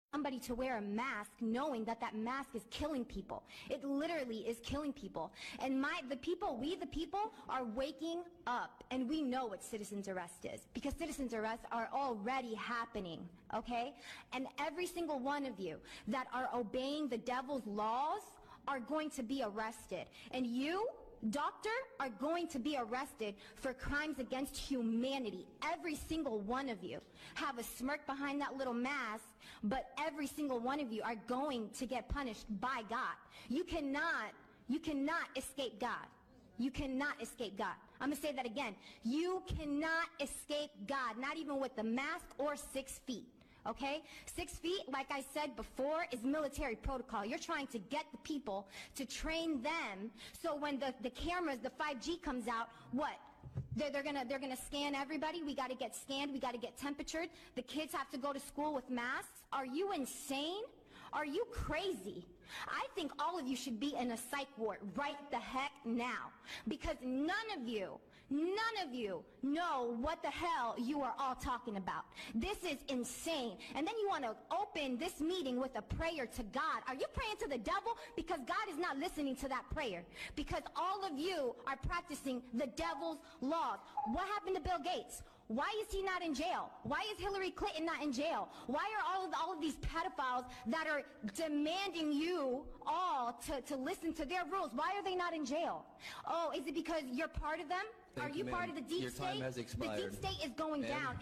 somebody to wear a mask knowing that that mask is killing people. It literally is killing people. And we the people are waking up, and we know what citizen's arrest is, because citizen's arrests are already happening, okay? And every single one of you that are obeying the devil's laws are going to be arrested. And you, doctor, are going to be arrested for crimes against humanity. Every single one of you have a smirk behind that little mask, but every single one of you are going to get punished by God. You cannot escape God. You cannot escape God. I'm going to say that again. You cannot escape God, not even with the mask or 6 feet. Okay? 6 feet, like I said before, is military protocol. You're trying to get the people to train them so when the cameras, the 5G comes out, what? They're gonna scan everybody. We gotta get scanned. We gotta get temperatured. The kids have to go to school with masks. Are you insane? Are you crazy? I think all of you should be in a psych ward right the heck now, because none of you know what the hell you are all talking about. This is insane. And then you want to open this meeting with a prayer to God. Are you praying to the devil? Because God is not listening to that prayer, because all of you are practicing the devil's laws. What happened to Bill Gates? Why is he not in jail? Why is Hillary Clinton not in jail? Why are all of these pedophiles that are demanding you all to listen to their rules, why are they not in jail? Oh, is it because you're part of them? Are you part of the deep state? Your time has expired. The deep state is going down.